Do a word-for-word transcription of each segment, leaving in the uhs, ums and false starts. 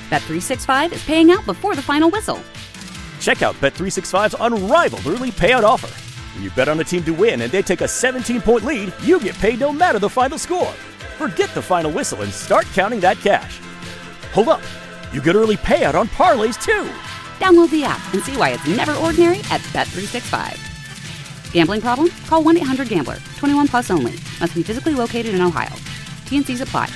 Bet three sixty-five is paying out before the final whistle. Check out Bet three sixty-five's unrivaled early payout offer. When you bet on a team to win and they take a seventeen-point lead, you get paid no matter the final score. Forget the final whistle and start counting that cash. Hold up. You get early payout on parlays, too. Download the app and see why it's never ordinary at Bet three sixty-five. Gambling problem? Call one eight hundred gambler. twenty-one plus only. Must be physically located in Ohio. T N Cs apply.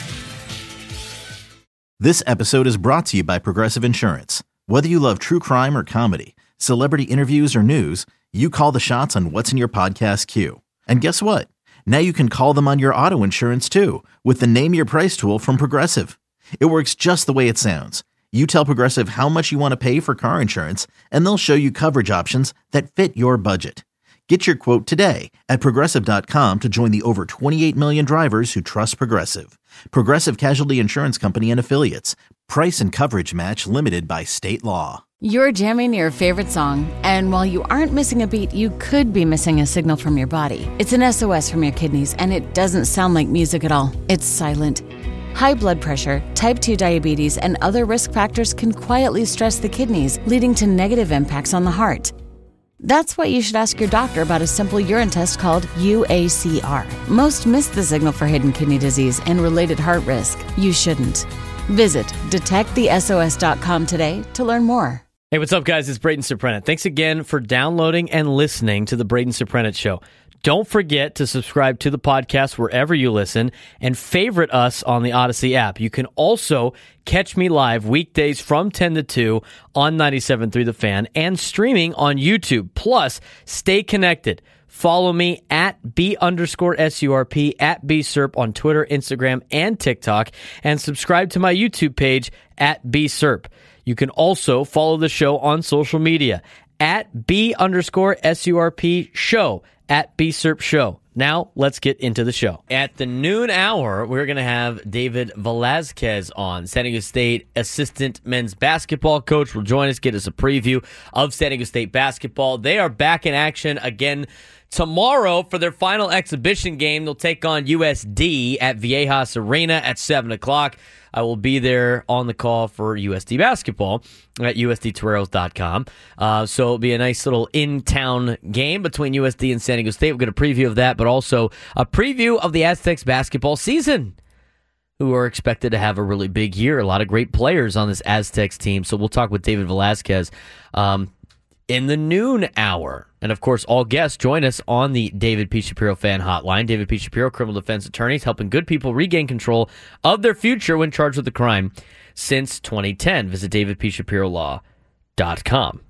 This episode is brought to you by Progressive Insurance. Whether you love true crime or comedy, celebrity interviews or news, you call the shots on what's in your podcast queue. And guess what? Now you can call them on your auto insurance too with the Name Your Price tool from Progressive. It works just the way it sounds. You tell Progressive how much you want to pay for car insurance, and they'll show you coverage options that fit your budget. Get your quote today at Progressive dot com to join the over twenty-eight million drivers who trust Progressive. Progressive Casualty Insurance Company and Affiliates. Price and coverage match limited by state law. You're jamming your favorite song, and while you aren't missing a beat, you could be missing a signal from your body. It's an S O S from your kidneys, and it doesn't sound like music at all. It's silent. High blood pressure, type two diabetes, and other risk factors can quietly stress the kidneys, leading to negative impacts on the heart. That's why you should ask your doctor about a simple urine test called U A C R. Most miss the signal for hidden kidney disease and related heart risk. You shouldn't. Visit detect the S O S dot com today to learn more. Hey, what's up, guys? It's Braden Surprenant. Thanks again for downloading and listening to the Braden Surprenant Show. Don't forget to subscribe to the podcast wherever you listen and favorite us on the Odyssey app. You can also catch me live weekdays from ten to two on ninety-seven point three The Fan and streaming on YouTube. Plus, stay connected. Follow me at B underscore S U R P, at B S U R P on Twitter, Instagram, and TikTok, and subscribe to my YouTube page at B S U R P. You can also follow the show on social media at B underscore S U R P show. At B S U R P Show. Now, let's get into the show. At the noon hour, we're going to have David Velazquez on. San Diego State assistant men's basketball coach will join us, get us a preview of San Diego State basketball. They are back in action again tomorrow for their final exhibition game. They'll take on U S D at Viejas Arena at seven o'clock. I will be there on the call for U S D basketball at U S D Toreros dot com. Uh, so it'll be a nice little in-town game between U S D and San Diego State. We'll get a preview of that, but also a preview of the Aztecs basketball season, who are expected to have a really big year. A lot of great players on this Aztecs team. So we'll talk with David Velazquez um, in the noon hour. And, of course, all guests join us on the David P. Shapiro fan hotline. David P. Shapiro, criminal defense attorneys, helping good people regain control of their future when charged with a crime since twenty ten. Visit david p shapiro law dot com.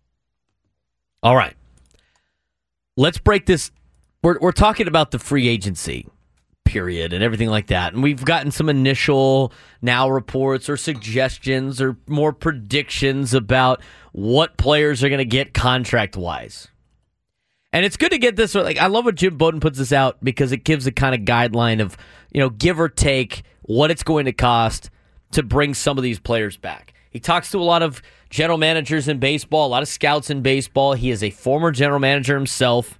All right. Let's break this. We're, we're talking about the free agency period and everything like that. And we've gotten some initial now reports or suggestions or more predictions about what players are going to get contract-wise. And it's good to get this. Like, I love what Jim Bowden puts this out because it gives a kind of guideline of, you know, give or take what it's going to cost to bring some of these players back. He talks to a lot of general managers in baseball, a lot of scouts in baseball. He is a former general manager himself.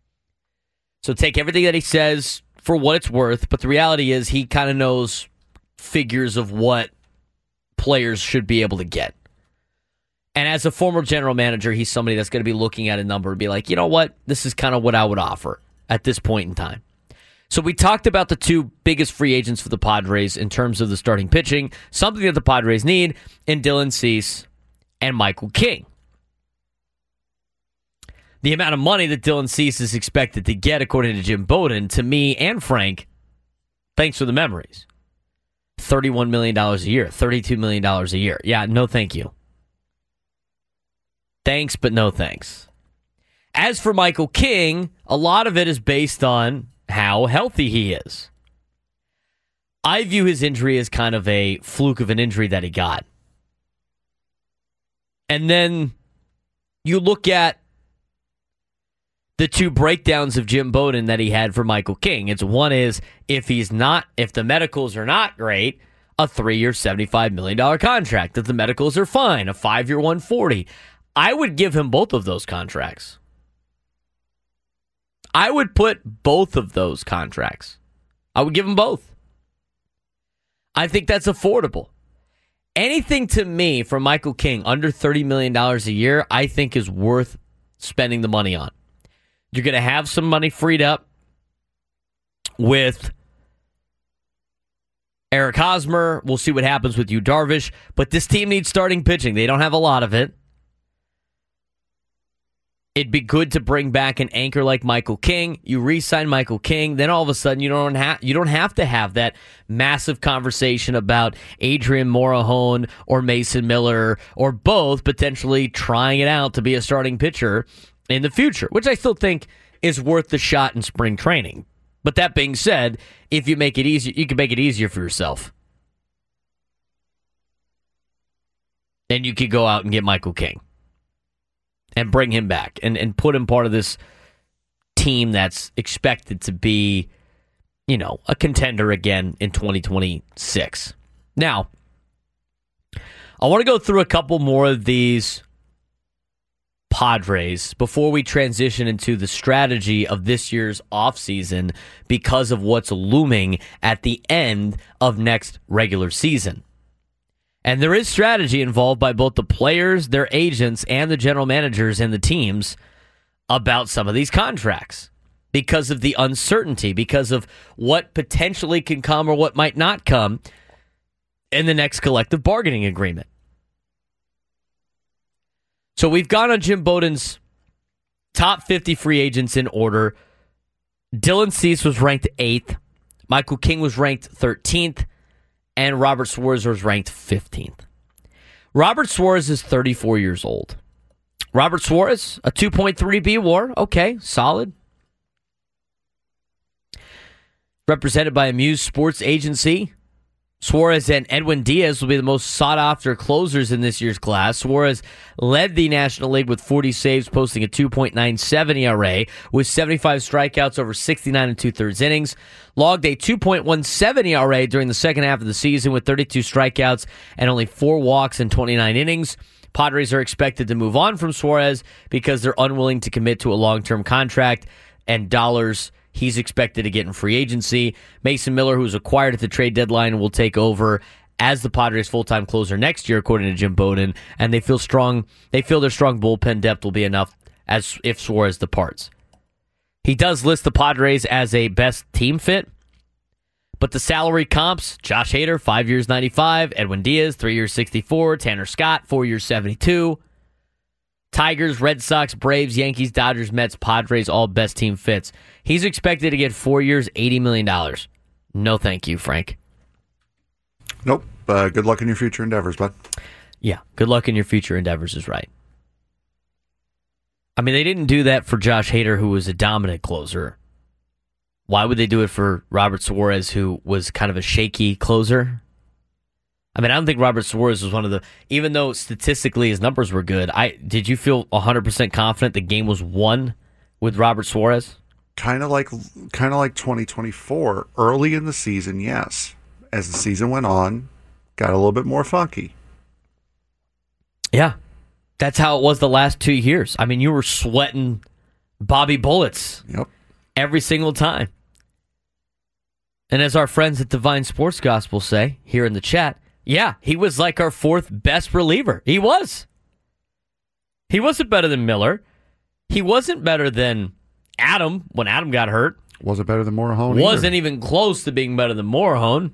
So take everything that he says for what it's worth. But the reality is he kind of knows figures of what players should be able to get. And as a former general manager, he's somebody that's going to be looking at a number and be like, you know what? This is kind of what I would offer at this point in time. So we talked about the two biggest free agents for the Padres in terms of the starting pitching, something that the Padres need, in Dylan Cease and Michael King. The amount of money that Dylan Cease is expected to get, according to Jim Bowden, to me and Frank, thanks for the memories, thirty-one million dollars a year, thirty-two million dollars a year. Yeah, no thank you. Thanks, but no thanks. As for Michael King, a lot of it is based on how healthy he is. I view his injury as kind of a fluke of an injury that he got. And then you look at the two breakdowns of Jim Bowden that he had for Michael King. It's one is if he's not, if the medicals are not great, a three-year, seventy-five million dollars contract. If the medicals are fine, a five-year, one hundred forty. I would give him both of those contracts. I would put both of those contracts. I would give him both. I think that's affordable. anything to me from Michael King under thirty million dollars a year, I think is worth spending the money on. You're going to have some money freed up with Eric Hosmer. We'll see what happens with Yu Darvish. But this team needs starting pitching. They don't have a lot of it. It'd be good to bring back an anchor like Michael King. You re-sign Michael King, then all of a sudden you don't have you don't have to have that massive conversation about Adrian Morejon or Mason Miller or both potentially trying it out to be a starting pitcher in the future, which I still think is worth the shot in spring training. But that being said, if you make it easier, you can make it easier for yourself. Then you could go out and get Michael King and bring him back and, and put him part of this team that's expected to be, you know, a contender again in twenty twenty-six. Now, I want to go through a couple more of these Padres before we transition into the strategy of this year's offseason because of what's looming at the end of next regular season. And there is strategy involved by both the players, their agents, and the general managers and the teams about some of these contracts because of the uncertainty, because of what potentially can come or what might not come in the next collective bargaining agreement. So we've gone on Jim Bowden's top fifty free agents in order. Dylan Cease was ranked eighth. Michael King was ranked thirteenth. And Robert Suarez was ranked fifteenth. Robert Suarez is thirty-four years old. Robert Suarez, a two point three B W A R. Okay, solid. Represented by a Muse Sports Agency. Suarez and Edwin Diaz will be the most sought-after closers in this year's class. Suarez led the National League with forty saves, posting a two point nine seven E R A with seventy-five strikeouts over sixty-nine and two-thirds innings. Logged a two point one seven E R A during the second half of the season with thirty-two strikeouts and only four walks in twenty-nine innings. Padres are expected to move on from Suarez because they're unwilling to commit to a long-term contract and dollars he's expected to get in free agency. Mason Miller, who was acquired at the trade deadline, will take over as the Padres' full-time closer next year, according to Jim Bowden. And they feel strong. They feel their strong bullpen depth will be enough as if Suarez departs. He does list the Padres as a best team fit, but the salary comps: Josh Hader, five years, ninety-five; Edwin Diaz, three years, sixty-four; Tanner Scott, four years, seventy-two. Tigers, Red Sox, Braves, Yankees, Dodgers, Mets, Padres, all best team fits. He's expected to get four years, eighty million dollars. No thank you, Frank. Nope. Uh, good luck in your future endeavors, bud. Yeah, good luck in your future endeavors is right. I mean, they didn't do that for Josh Hader, who was a dominant closer. Why would they do it for Robert Suarez, who was kind of a shaky closer? I mean, I don't think Robert Suarez was one of the, even though statistically his numbers were good, I did you feel one hundred percent confident the game was won with Robert Suarez? Kind of like kind of like twenty twenty-four. Early in the season, yes. As the season went on, got a little bit more funky. Yeah. That's how it was the last two years. I mean, you were sweating Bobby Bullets yep. every single time. And as our friends at Divine Sports Gospel say here in the chat, yeah, he was like our fourth best reliever. He was. He wasn't better than Miller. He wasn't better than Adam when Adam got hurt. Wasn't better than Morejon. Wasn't either. even close to being better than Morejon.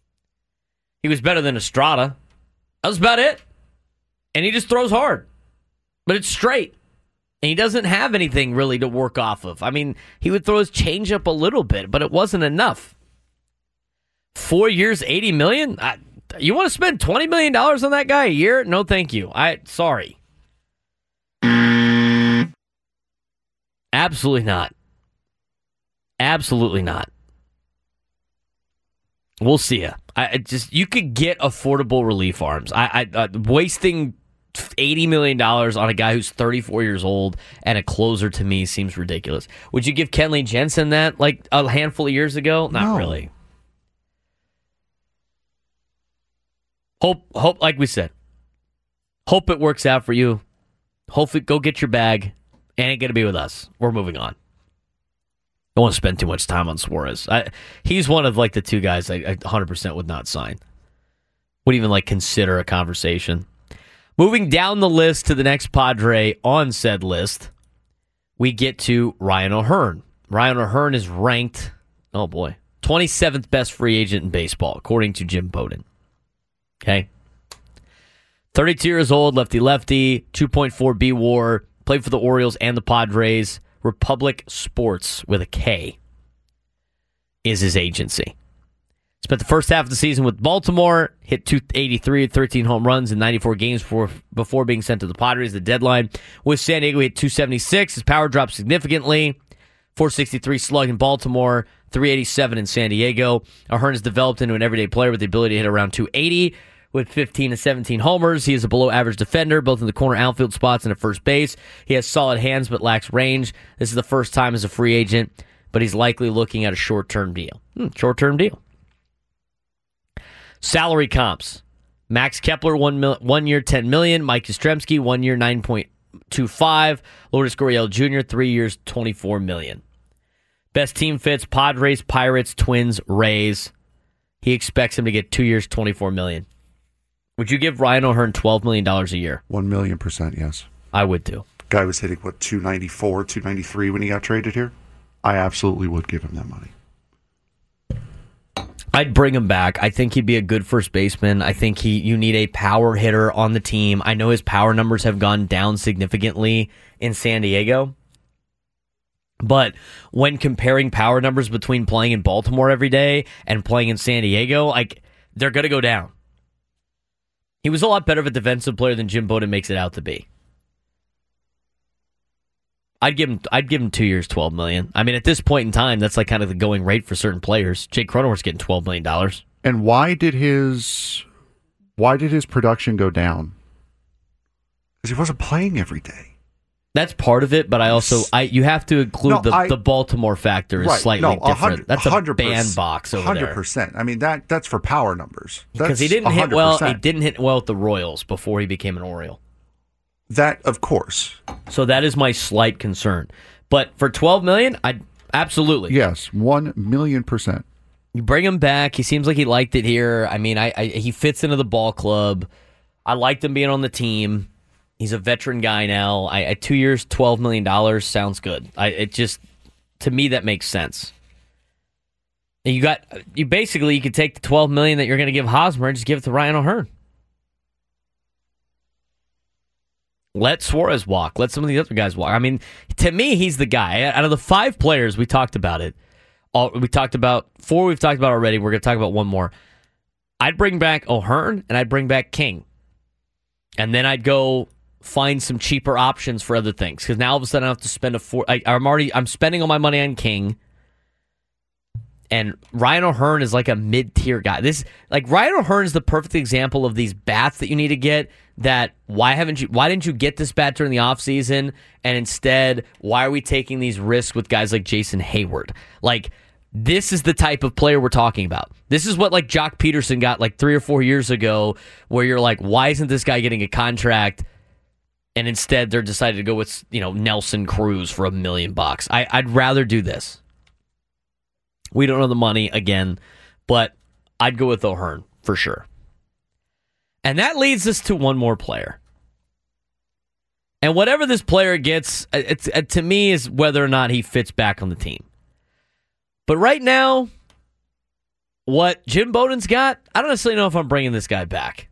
He was better than Estrada. That was about it. And he just throws hard. But it's straight. And he doesn't have anything really to work off of. I mean, he would throw his changeup a little bit, but it wasn't enough. Four years, eighty million dollars? I, you want to spend twenty million dollars on that guy a year? No, thank you. I sorry. Absolutely not. Absolutely not. We'll see ya. I, I just you could get affordable relief arms. I, I uh, wasting eighty million dollars on a guy who's thirty-four years old and a closer to me seems ridiculous. Would you give Kenley Jensen that like a handful of years ago? Not no. really. Hope, hope, like we said, hope it works out for you. Hopefully, go get your bag. Ain't going to be with us. We're moving on. Don't want to spend too much time on Suarez. I, he's one of like the two guys I, I one hundred percent would not sign. Would even like consider a conversation. Moving down the list to the next Padre on said list, we get to Ryan O'Hearn. Ryan O'Hearn is ranked, oh boy, twenty-seventh best free agent in baseball, according to Jim Bowden. Okay. thirty-two years old, lefty-lefty, two point four B W A R, played for the Orioles and the Padres. Republic Sports, with a K, is his agency. Spent the first half of the season with Baltimore, hit two eighty-three, thirteen home runs in ninety-four games before, before being sent to the Padres. The deadline with San Diego, he hit two seventy-six. His power dropped significantly. four sixty-three slug in Baltimore, three eighty-seven in San Diego. O'Hearn has developed into an everyday player with the ability to hit around two eighty with fifteen to seventeen homers. He is a below-average defender, both in the corner outfield spots and at first base. He has solid hands but lacks range. This is the first time as a free agent, but he's likely looking at a short-term deal. Hmm, short-term deal. Salary comps. Max Kepler, one, mil- one year, ten million dollars. Mike Yastrzemski, one year, nine point two five. Lourdes Gurriel Junior, three years, twenty-four million dollars. Best team fits, Padres, Pirates, Twins, Rays. He expects him to get two years, twenty-four million dollars. Would you give Ryan O'Hearn twelve million dollars a year? One million percent, yes. I would too. Guy was hitting, what, two ninety-four, two ninety-three when he got traded here? I absolutely would give him that money. I'd bring him back. I think he'd be a good first baseman. I think he you need a power hitter on the team. I know his power numbers have gone down significantly in San Diego. But when comparing power numbers between playing in Baltimore every day and playing in San Diego, like they're going to go down. He was a lot better of a defensive player than Jim Bowden makes it out to be. I'd give him I'd give him two years, twelve million dollars. I mean, at this point in time, that's like kind of the going rate for certain players. Jake Cronenworth's getting twelve million dollars. And why did his why did his production go down? Because he wasn't playing every day. That's part of it, but I also I you have to include No, the, I- the Baltimore factor is Right. slightly No, different. one hundred That's a one hundred percent bandbox over one hundred there. percent. I mean, that that's for power numbers. Because he That's didn't hit well. He one hundred percent. didn't hit well with the Royals before he became an Oriole. That, of course. So that is my slight concern. But for twelve million dollars, I'd absolutely. Yes, one million percent. You bring him back. He seems like he liked it here. I mean, I, I he fits into the ball club. I liked him being on the team. He's a veteran guy now. I, I two years, twelve million dollars sounds good. I it just to me that makes sense. And you got you basically you could take the twelve million dollars that you're going to give Hosmer and just give it to Ryan O'Hearn. Let Suarez walk. Let some of the other guys walk. I mean, to me, he's the guy. Out of the five players, we talked about it. All, we talked about four we've talked about already. We're going to talk about one more. I'd bring back O'Hearn, and I'd bring back King. And then I'd go find some cheaper options for other things. Because now all of a sudden I have to spend a four. I, I'm already I'm spending all my money on King. And Ryan O'Hearn is like a mid-tier guy. This like Ryan O'Hearn is the perfect example of these bats that you need to get. That why haven't you? Why didn't you get this bat during the offseason? And instead, why are we taking these risks with guys like Jason Hayward? Like this is the type of player we're talking about. This is what like Jock Peterson got like three or four years ago, where you're like, why isn't this guy getting a contract? And instead, they're decided to go with you know Nelson Cruz for a million bucks. I, I'd rather do this. We don't know the money again, but I'd go with O'Hearn for sure. And that leads us to one more player. And whatever this player gets, it's, it, to me, is whether or not he fits back on the team. But right now, what Jim Bowden's got, I don't necessarily know if I'm bringing this guy back.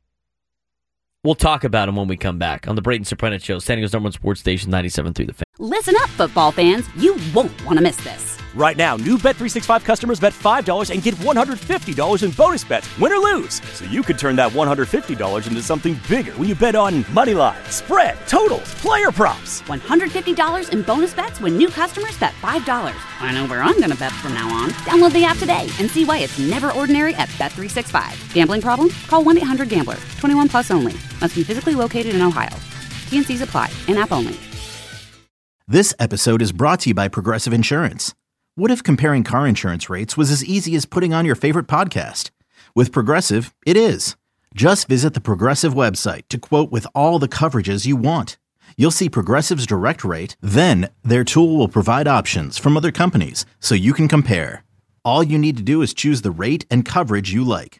We'll talk about him when we come back on the Brayden Soprano Show, San Diego's number one sports station, ninety-seven point three The Fan. Listen up, football fans. You won't want to miss this. Right now, new Bet three sixty-five customers bet five dollars and get one hundred fifty dollars in bonus bets, win or lose. So you could turn that one hundred fifty dollars into something bigger when you bet on money line, spread, totals, player props. one hundred fifty dollars in bonus bets when new customers bet five dollars. I know where I'm going to bet from now on. Download the app today and see why it's never ordinary at Bet three sixty-five. Gambling problem? Call one eight hundred gambler. twenty-one plus only. Must be physically located in Ohio. T N Cs apply. In-app only. This episode is brought to you by Progressive Insurance. What if comparing car insurance rates was as easy as putting on your favorite podcast? With Progressive, it is. Just visit the Progressive website to quote with all the coverages you want. You'll see Progressive's direct rate, then their tool will provide options from other companies so you can compare. All you need to do is choose the rate and coverage you like.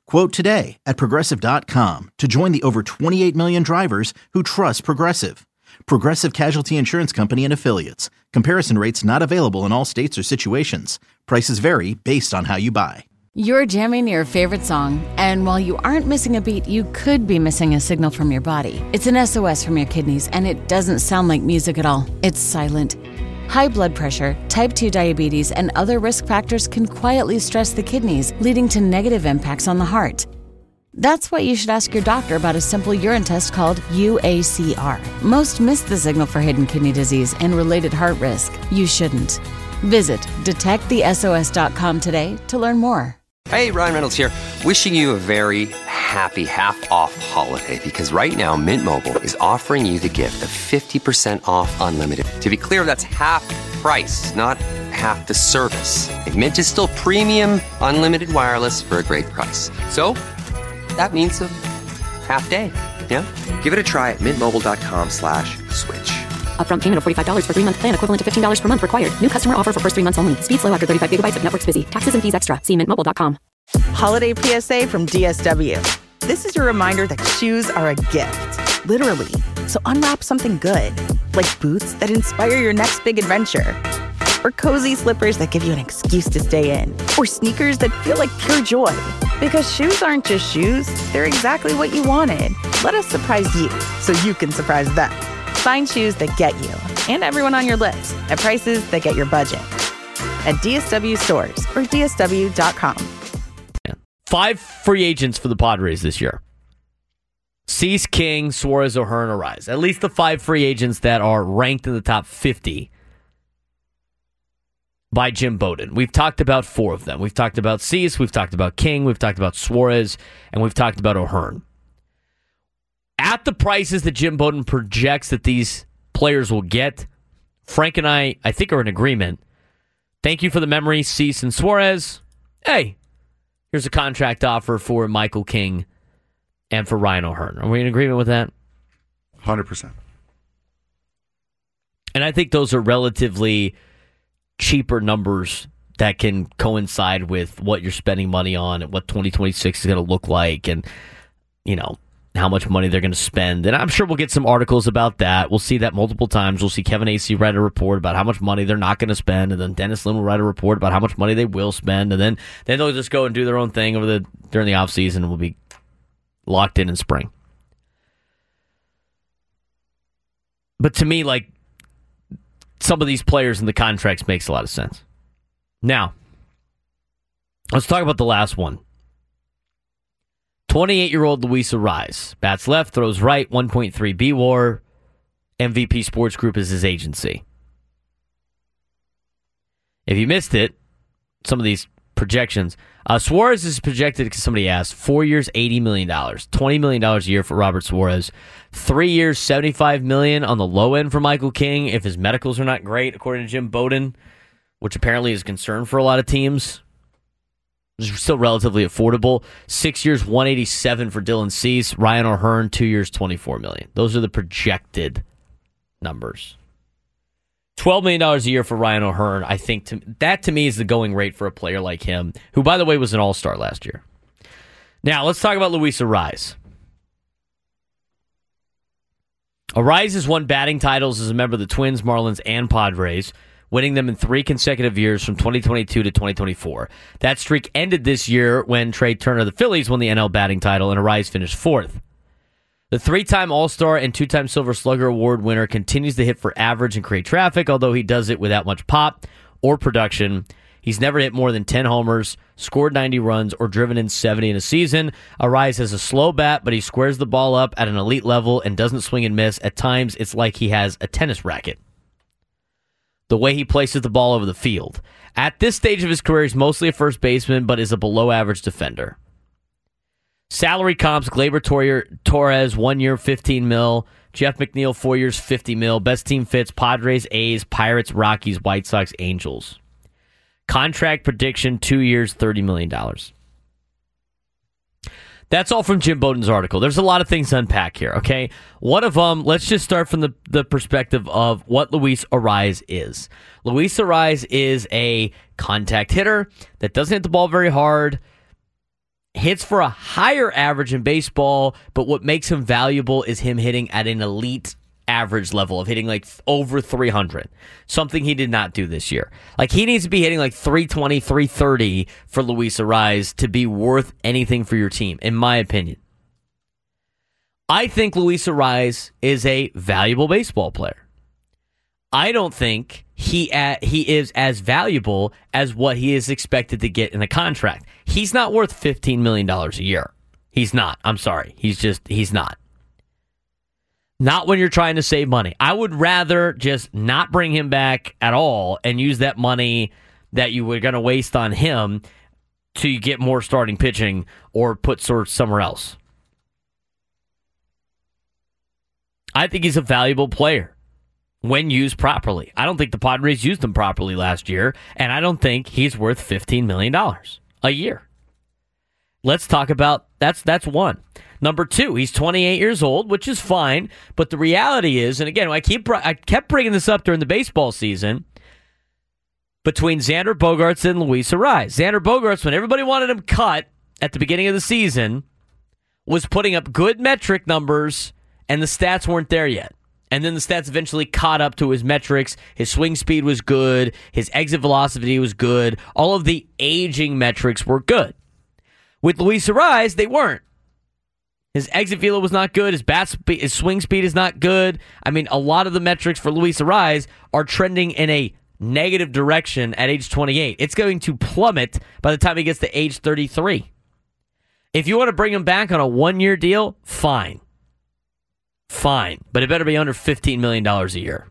Quote today at Progressive dot com to join the over twenty-eight million drivers who trust Progressive. Progressive Casualty Insurance Company and Affiliates. Comparison rates not available in all states or situations. Prices vary based on how you buy. You're jamming your favorite song, and while you aren't missing a beat, you could be missing a signal from your body. It's an S O S from your kidneys, and it doesn't sound like music at all. It's silent. High blood pressure, type two diabetes, and other risk factors can quietly stress the kidneys, leading to negative impacts on the heart. That's why you should ask your doctor about a simple urine test called U A C R. Most miss the signal for hidden kidney disease and related heart risk. You shouldn't. Visit detect the S O S dot com today to learn more. Hey, Ryan Reynolds here, wishing you a very happy half-off holiday, because right now Mint Mobile is offering you the gift of fifty percent off unlimited. To be clear, that's half price, not half the service. And Mint is still premium unlimited wireless for a great price. So that means a half day, yeah? Give it a try at mintmobile.com slash switch. Upfront payment of forty-five dollars for three-month plan equivalent to fifteen dollars per month required. New customer offer for first three months only. Speed slow after thirty-five gigabytes if network's busy. Taxes and fees extra. See mint mobile dot com. Holiday P S A from D S W. This is your reminder that shoes are a gift, literally. So unwrap something good, like boots that inspire your next big adventure, or cozy slippers that give you an excuse to stay in, or sneakers that feel like pure joy. Because shoes aren't just shoes, they're exactly what you wanted. Let us surprise you so you can surprise them. Find shoes that get you and everyone on your list at prices that get your budget at D S W stores or D S W dot com. Five free agents for the Padres this year. Cease, King, Suarez, O'Hearn, Arraez. At least the five free agents that are ranked in the top fifty by Jim Bowden. We've talked about four of them. We've talked about Cease, we've talked about King, we've talked about Suarez, and we've talked about O'Hearn. At the prices that Jim Bowden projects that these players will get, Frank and I, I think, are in agreement. Thank you for the memory, Cease and Suarez. Hey, here's a contract offer for Michael King and for Ryan O'Hearn. Are we in agreement with that? one hundred percent. And I think those are relatively cheaper numbers that can coincide with what you're spending money on and what twenty twenty-six is going to look like, and, you know, how much money they're going to spend. And I'm sure we'll get some articles about that. We'll see that multiple times. We'll see Kevin Acee write a report about how much money they're not going to spend, and then Dennis Lin will write a report about how much money they will spend, and then, then they'll just go and do their own thing over the during the offseason, and we'll be locked in in spring. But to me, like, some of these players in the contracts makes a lot of sense. Now, let's talk about the last one. twenty-eight-year-old Luis Arraez. Bats left, throws right, one point three B W A R. M V P Sports Group is his agency. If you missed it, some of these projections. Uh, Suarez is projected, because somebody asked, four years, eighty million dollars. twenty million dollars a year for Robert Suarez. Three years, seventy-five million dollars on the low end for Michael King if his medicals are not great, according to Jim Bowden, which apparently is a concern for a lot of teams. It's still relatively affordable. Six years, one eighty-seven for Dylan Cease. Ryan O'Hearn, two years, twenty-four million dollars. Those are the projected numbers. twelve million dollars a year for Ryan O'Hearn. I think to, that to me is the going rate for a player like him, who, by the way, was an all-star last year. Now, let's talk about Luis Arraez. Arraez has won batting titles as a member of the Twins, Marlins, and Padres, winning them in three consecutive years from twenty twenty-two to twenty twenty-four. That streak ended this year when Trey Turner of the Phillies won the N L batting title and Arraez finished fourth. The three-time All-Star and two-time Silver Slugger Award winner continues to hit for average and create traffic, although he does it without much pop or production. He's never hit more than ten homers, scored ninety runs, or driven in seventy in a season. Arraez has a slow bat, but he squares the ball up at an elite level and doesn't swing and miss. At times, it's like he has a tennis racket. The way he places the ball over the field. At this stage of his career, he's mostly a first baseman, but is a below-average defender. Salary comps, Gleyber Torres, one year, fifteen mil. Jeff McNeil, four years, fifty mil. Best team fits, Padres, A's, Pirates, Rockies, White Sox, Angels. Contract prediction, two years, thirty million dollars. That's all from Jim Bowden's article. There's a lot of things to unpack here, okay? One of them, let's just start from the, the perspective of what Luis Arraez is. Luis Arraez is a contact hitter that doesn't hit the ball very hard. hits for a higher average in baseball, but what makes him valuable is him hitting at an elite average level of hitting like over three hundred, something he did not do this year. Like he needs to be hitting like three twenty, three thirty for Luis Arraez to be worth anything for your team, in my opinion. I think Luis Arraez is a valuable baseball player. I don't think he uh, he is as valuable as what he is expected to get in a contract. He's not worth fifteen million dollars a year. He's not. I'm sorry. He's just, he's not. Not when you're trying to save money. I would rather just not bring him back at all and use that money that you were going to waste on him to get more starting pitching or put sort somewhere else. I think he's a valuable player when used properly. I don't think the Padres used him properly last year, and I don't think he's worth fifteen million dollars a year. Let's talk about, that's that's one. Number two, he's twenty-eight years old, which is fine, but the reality is, and again, I keep I kept bringing this up during the baseball season, between Xander Bogaerts and Luis Arraez. Xander Bogaerts, when everybody wanted him cut at the beginning of the season, was putting up good metric numbers, and the stats weren't there yet. And then the stats eventually caught up to his metrics. His swing speed was good. His exit velocity was good. All of the aging metrics were good. With Luis Arraez, they weren't. His exit velo was not good. His bat spe- his swing speed is not good. I mean, a lot of the metrics for Luis Arraez are trending in a negative direction at age twenty-eight. It's going to plummet by the time he gets to age thirty-three. If you want to bring him back on a one-year deal, fine. Fine. But it better be under fifteen million dollars a year.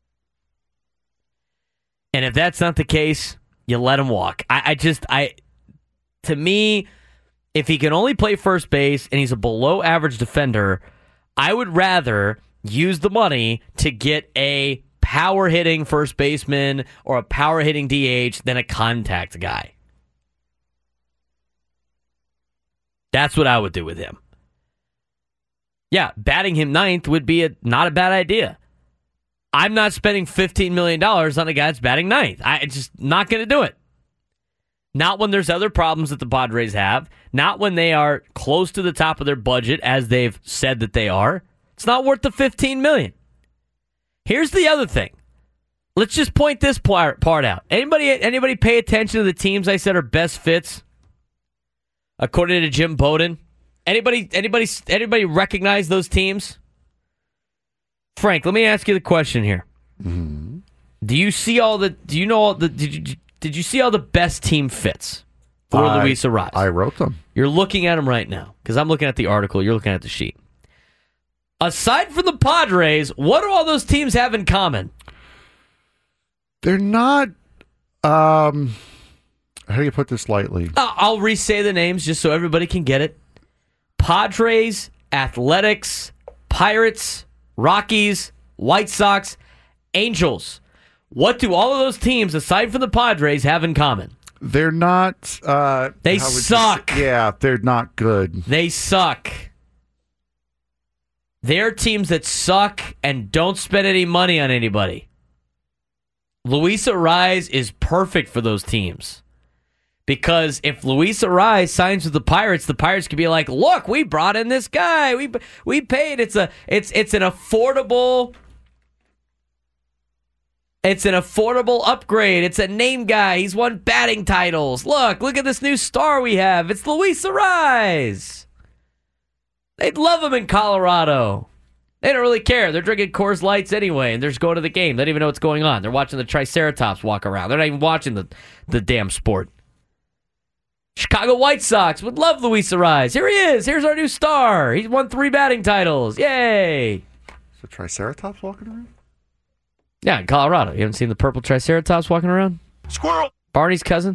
And if that's not the case, you let him walk. I, I just, I, to me, if he can only play first base and he's a below average defender, I would rather use the money to get a power hitting first baseman or a power hitting D H than a contact guy. That's what I would do with him. Yeah, batting him ninth would be a, not a bad idea. I'm not spending fifteen million dollars on a guy that's batting ninth. I'm just not going to do it. Not when there's other problems that the Padres have. Not when they are close to the top of their budget, as they've said that they are. It's not worth the fifteen million dollars. Here's the other thing. Let's just point this part out. Anybody, anybody pay attention to the teams I said are best fits? According to Jim Bowden. Anybody, anybody, anybody recognize those teams? Frank, let me ask you the question here. Mm-hmm. Do you see all the? Do you know all the? Did you did you see all the best team fits for I, Luis Arraez? I wrote them. You're looking at them right now because I'm looking at the article. You're looking at the sheet. Aside from the Padres, what do all those teams have in common? They're not. Um, how do you put this lightly? Uh, I'll re-say the names just so everybody can get it. Padres, Athletics, Pirates, Rockies, White Sox, Angels. What do all of those teams, aside from the Padres, have in common? They're not... Uh, they suck. You, yeah, they're not good. They suck. They're teams that suck and don't spend any money on anybody. Luis Arraez is perfect for those teams. Because if Luis Arraez signs with the Pirates, the Pirates could be like, "Look, we brought in this guy. We we paid. It's a it's it's an affordable It's an affordable upgrade. It's a name guy. He's won batting titles. Look, look at this new star we have. It's Luis Arraez." They'd love him in Colorado. They don't really care. They're drinking Coors Lights anyway, and they're just going to the game. They don't even know what's going on. They're watching the Triceratops walk around. They're not even watching the, the damn sport. Chicago White Sox would love Luis Arraez. Here he is. Here's our new star. He's won three batting titles. Yay. Is the Triceratops walking around? Yeah, in Colorado. You haven't seen the purple Triceratops walking around? Squirrel. Barney's cousin.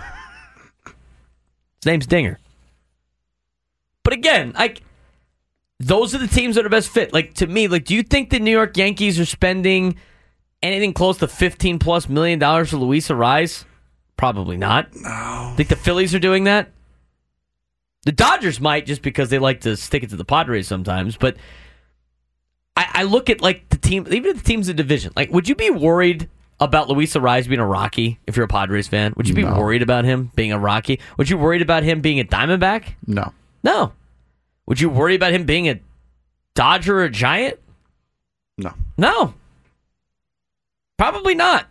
His name's Dinger. But again, like, those are the teams that are best fit. Like, to me, like, do you think the New York Yankees are spending anything close to fifteen plus million dollars for Luis Arraez? Probably not. No. Think the Phillies are doing that? The Dodgers might, just because they like to stick it to the Padres sometimes. But I, I look at, like, the team, even the teams in the division. Like, would you be worried about Luis Arraez being a Rocky if you're a Padres fan? Would you be No. worried about him being a Rocky? Would you worried about him being a Diamondback? No. No. Would you worry about him being a Dodger or a Giant? No. No. Probably not.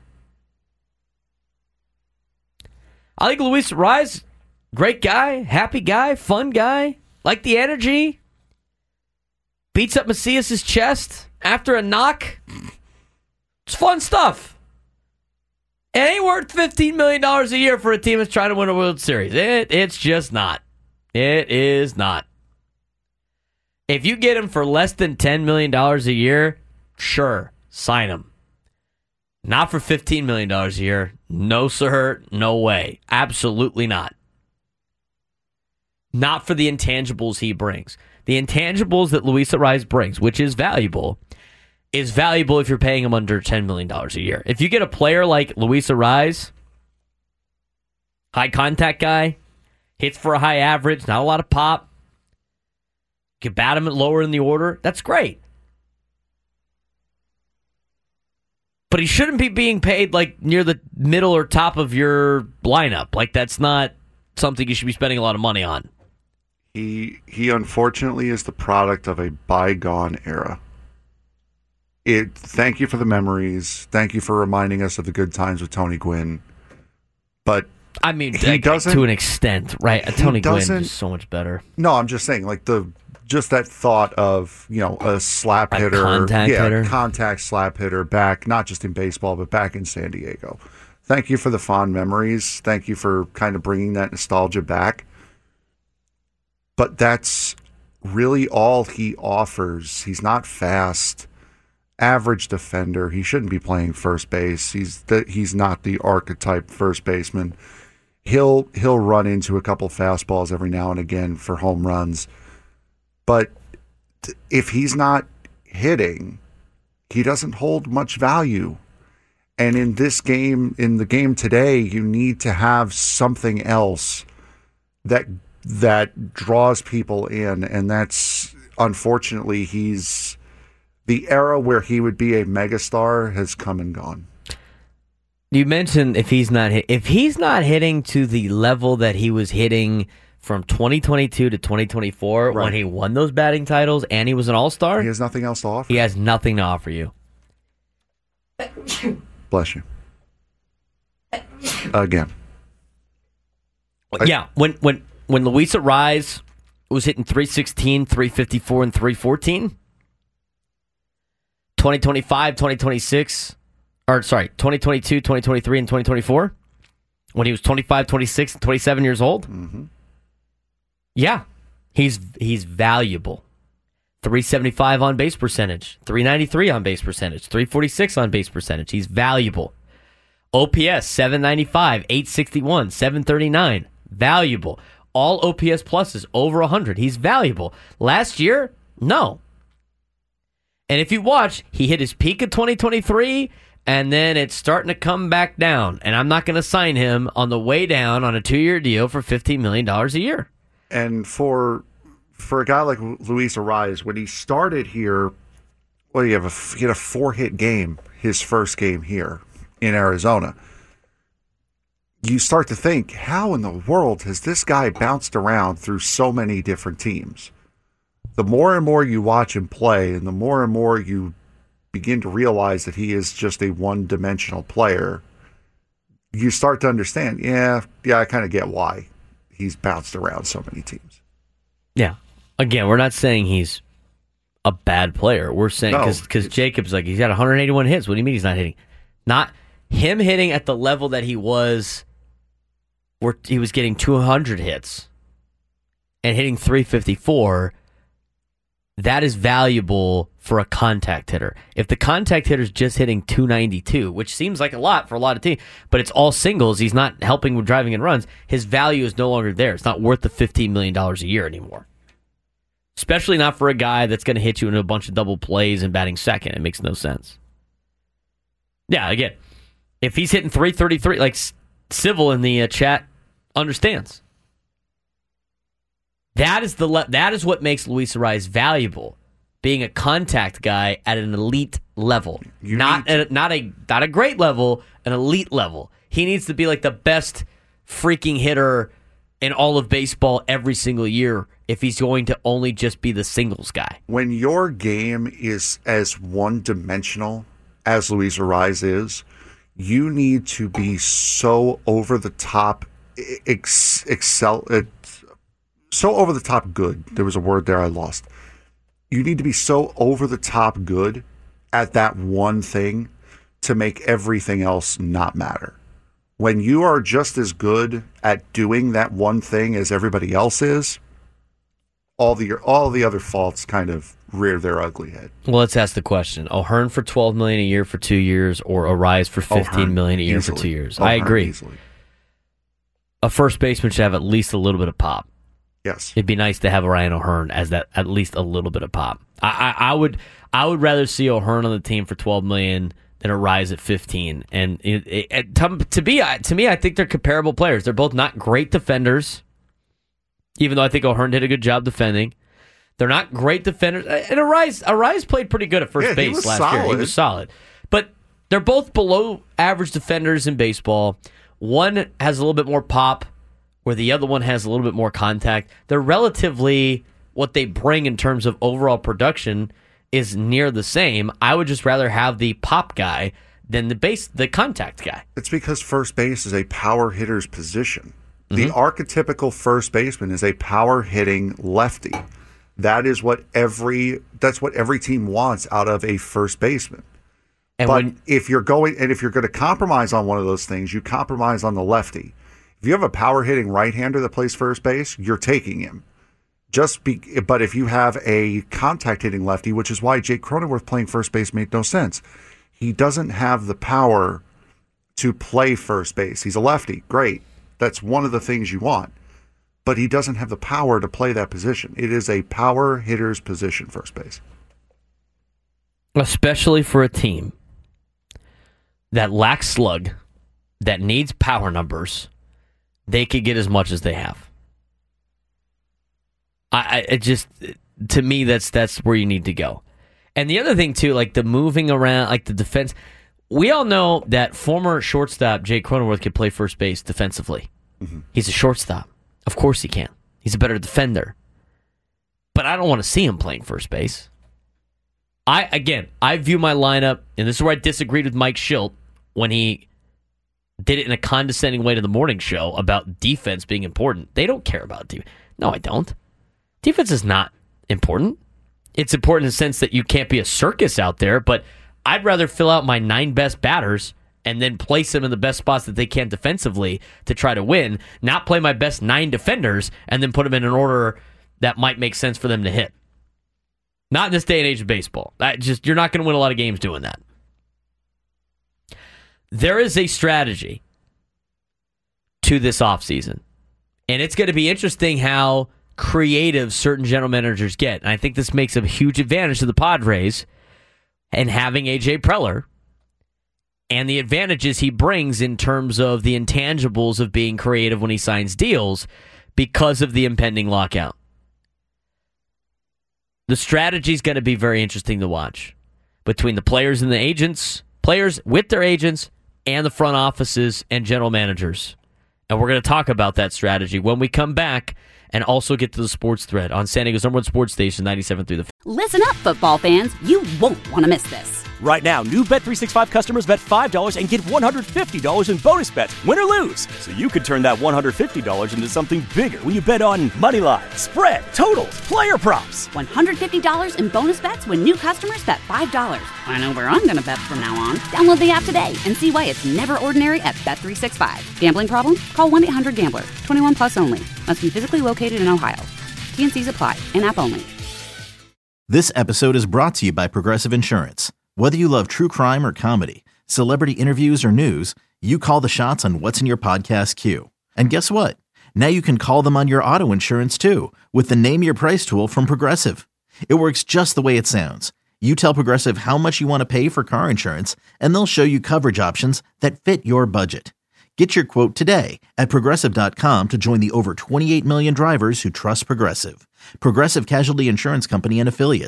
I think Luis Arraez, great guy, happy guy, fun guy, like the energy. Beats up Macias' chest after a knock. It's fun stuff. It ain't worth fifteen million dollars a year for a team that's trying to win a World Series. It, it's just not. It is not. If you get him for less than ten million dollars a year, sure, sign him. Not for fifteen million dollars a year. No, sir. No way. Absolutely not. Not for the intangibles he brings. The intangibles that Luis Arraez brings, which is valuable, is valuable if you're paying him under ten million dollars a year. If you get a player like Luis Arraez, high contact guy, hits for a high average, not a lot of pop, you can bat him lower in the order, that's great. But he shouldn't be being paid like near the middle or top of your lineup. Like that's not something you should be spending a lot of money on. He he unfortunately is the product of a bygone era. It. Thank you for the memories. Thank you for reminding us of the good times with Tony Gwynn. But I mean, he like, doesn't, to an extent, right? Tony Gwynn doesn't- is so much better. No, I'm just saying, like the just that thought of you know a slap A hitter, contact yeah, hitter. contact slap hitter back, not just in baseball but back in San Diego. Thank you for the fond memories. Thank you for kind of bringing that nostalgia back. But that's really all he offers. He's not fast, average defender. He shouldn't be playing first base. He's the, he's not the archetype first baseman. He'll he'll run into a couple fastballs every now and again for home runs. But if he's not hitting, he doesn't hold much value. And in this game, in the game today, you need to have something else that that draws people in, and that's unfortunately he's the era where he would be a megastar has come and gone. You mentioned if he's not hit, if he's not hitting to the level that he was hitting from twenty twenty-two to twenty twenty-four Right. when he won those batting titles and he was an all-star, He has nothing else to offer. he has nothing to offer you. Bless you. Again. Yeah, when when when Luis Arraez was hitting three sixteen, three fifty-four, and three fourteen, twenty twenty-five, twenty twenty-six, or sorry, twenty twenty-two, twenty twenty-three, and twenty twenty-four, when he was twenty-five, twenty-six, and twenty-seven years old, Mm-hmm. yeah, he's he's valuable. three seventy-five on base percentage, three ninety-three on base percentage, three forty-six on base percentage. He's valuable. O P S seven ninety-five, eight sixty-one, seven thirty-nine. Valuable. All O P S pluses over one hundred. He's valuable. Last year, no. And if you watch, he hit his peak of twenty twenty-three, and then it's starting to come back down. And I'm not going to sign him on the way down on a two-year deal for fifteen million dollars a year. And for for a guy like Luis Arraez, when he started here, well, you have a, he had a four-hit game his first game here in Arizona. You start to think, how in the world has this guy bounced around through so many different teams? The more and more you watch him play, and the more and more you begin to realize that he is just a one-dimensional player, you start to understand, yeah, yeah, I kind of get why he's bounced around so many teams. Yeah. Again, we're not saying he's a bad player. We're saying No. because Jacob's like, he's got one hundred eighty-one hits. What do you mean he's not hitting? Not him hitting at the level that he was, where he was getting two hundred hits and hitting three fifty-four. That is valuable for a contact hitter. If the contact hitter's just hitting two ninety-two, which seems like a lot for a lot of teams, but it's all singles, he's not helping with driving in runs, his value is no longer there. It's not worth the fifteen million dollars a year anymore. Especially not for a guy that's going to hit you into a bunch of double plays and batting second. It makes no sense. Yeah, again, if he's hitting three thirty-three, like Civil in the uh, chat understands. That is the le- that is what makes Luis Arraez valuable, being a contact guy at an elite level. You not need a, not a not a great level, an elite level. He needs to be like the best freaking hitter in all of baseball every single year if he's going to only just be the singles guy. When your game is as one-dimensional as Luis Arraez is, you need to be so over the top, ex, excel, uh, so over the top good. There was a word there I lost. You need to be so over the top good at that one thing to make everything else not matter. When you are just as good at doing that one thing as everybody else is, all the all the other faults kind of rear their ugly head. Well, let's ask the question: O'Hearn for twelve million dollars a year for two years, or Arraez for fifteen million dollars a year easily. for two years? O'Hearn I agree. Easily. A first baseman should have at least a little bit of pop. Yes, it'd be nice to have Ryan O'Hearn as that at least a little bit of pop. I, I, I would I would rather see O'Hearn on the team for twelve million dollars than Arraez at fifteen. And it, it, it, to, to be to me, I think they're comparable players. They're both not great defenders, even though I think O'Hearn did a good job defending. They're not great defenders. And Arraez, Arraez played pretty good at first yeah, base last solid. year. He was solid. But they're both below average defenders in baseball. One has a little bit more pop, where the other one has a little bit more contact. They're relatively, what they bring in terms of overall production is near the same. I would just rather have the pop guy than the base, the contact guy. It's because first base is a power hitter's position. Mm-hmm. The archetypical first baseman is a power hitting lefty. That is what every that's what every team wants out of a first baseman. And but when, if you're going and if you're going to compromise on one of those things, you compromise on the lefty. If you have a power hitting right-hander that plays first base, you're taking him. Just be, but if you have a contact hitting lefty, which is why Jake Cronenworth playing first base made no sense. He doesn't have the power to play first base. He's a lefty, great. That's one of the things you want. But he doesn't have the power to play that position. It is a power hitter's position, first base. Especially for a team that lacks slug, that needs power numbers, they could get as much as they have. I, I it just to me that's that's where you need to go. And the other thing too, like the moving around, like the defense. We all know that former shortstop Jake Cronenworth can play first base defensively. Mm-hmm. He's a shortstop. Of course he can. He's a better defender. But I don't want to see him playing first base. I again, I view my lineup, and this is where I disagreed with Mike Schilt when he did it in a condescending way to the morning show about defense being important. They don't care about defense. No, I don't. Defense is not important. It's important in the sense that you can't be a circus out there, but I'd rather fill out my nine best batters and then place them in the best spots that they can defensively to try to win, not play my best nine defenders and then put them in an order that might make sense for them to hit. Not in this day and age of baseball. That just you're not going to win a lot of games doing that. There is a strategy to this offseason, and it's going to be interesting how creative certain general managers get. And I think this makes a huge advantage to the Padres and having A J Preller and the advantages he brings in terms of the intangibles of being creative when he signs deals because of the impending lockout. The strategy is going to be very interesting to watch between the players and the agents, players with their agents, and the front offices and general managers. And we're going to talk about that strategy when we come back and also get to the sports thread on San Diego's number one sports station, ninety-seven point three The Fan. Listen up, football fans. You won't want to miss this. Right now, new Bet three sixty-five customers bet five dollars and get one hundred fifty dollars in bonus bets, win or lose. So you could turn that one hundred fifty dollars into something bigger when you bet on money line, spread, totals, player props. one hundred fifty dollars in bonus bets when new customers bet five dollars. I know where I'm going to bet from now on. Download the app today and see why it's never ordinary at Bet three sixty-five. Gambling problem? Call one eight hundred gambler. twenty-one plus only. Must be physically located in Ohio. T N Cs apply. In-app only. This episode is brought to you by Progressive Insurance. Whether you love true crime or comedy, celebrity interviews or news, you call the shots on what's in your podcast queue. And guess what? Now you can call them on your auto insurance too with the Name Your Price tool from Progressive. It works just the way it sounds. You tell Progressive how much you want to pay for car insurance, and they'll show you coverage options that fit your budget. Get your quote today at Progressive dot com to join the over twenty-eight million drivers who trust Progressive. Progressive Casualty Insurance Company and Affiliates.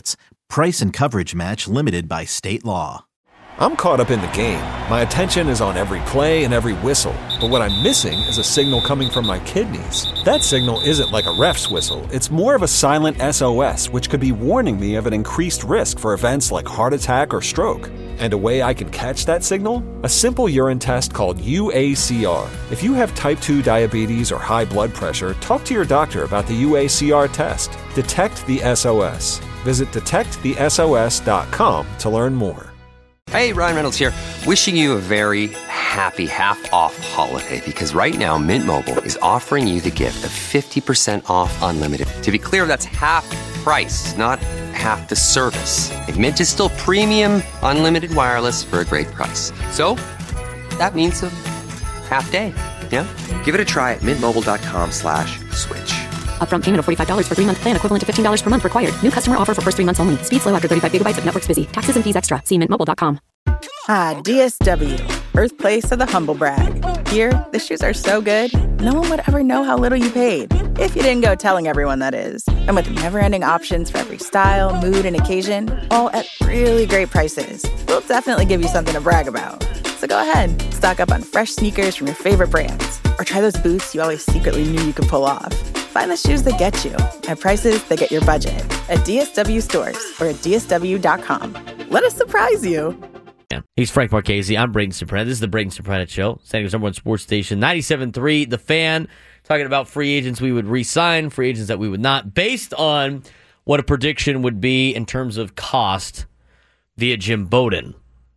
Price and coverage match limited by state law. I'm caught up in the game. My attention is on every play and every whistle. But what I'm missing is a signal coming from my kidneys. That signal isn't like a ref's whistle. It's more of a silent S O S, which could be warning me of an increased risk for events like heart attack or stroke. And a way I can catch that signal? A simple urine test called U A C R. If you have type two diabetes or high blood pressure, talk to your doctor about the U A C R test. Detect the S O S. Visit detect the S O S dot com to learn more. Hey, Ryan Reynolds here, wishing you a very happy half-off holiday, because right now Mint Mobile is offering you the gift of fifty percent off unlimited. To be clear, that's half price, not half the service. And Mint is still premium unlimited wireless for a great price. So, that means a half day, yeah? Give it a try at mintmobile.com slash switch. Upfront payment of forty-five dollars for three-month plan, equivalent to fifteen dollars per month required. New customer offer for first three months only. Speed slow after thirty-five gigabytes if network's busy. Taxes and fees extra. See mint mobile dot com. Ah, D S W, birthplace of the humble brag. Here, the shoes are so good, no one would ever know how little you paid. If you didn't go telling everyone, that is. And with never-ending options for every style, mood, and occasion, all at really great prices, we'll definitely give you something to brag about. So go ahead, stock up on fresh sneakers from your favorite brands, or try those boots you always secretly knew you could pull off. Find the shoes that get you at prices that get your budget at D S W stores or at D S W dot com. Let us surprise you. Yeah. He's Frank Marchese. I'm Braden Soprano. This is the Braden Soprano Show. San Diego's number one sports station, ninety-seven point three The Fan. Talking about free agents we would re-sign, free agents that we would not, based on what a prediction would be in terms of cost via Jim Bowden.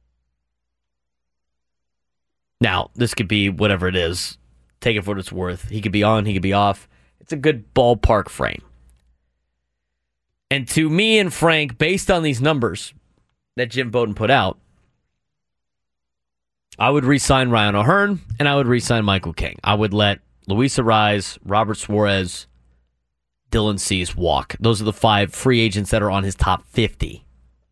Now, this could be whatever it is. Take it for what it's worth. He could be on, he could be off. It's a good ballpark frame. And to me and Frank, based on these numbers that Jim Bowden put out, I would re-sign Ryan O'Hearn, and I would re-sign Michael King. I would let Luis Arraez, Robert Suarez, Dylan Cease walk. Those are the five free agents that are on his top fifty.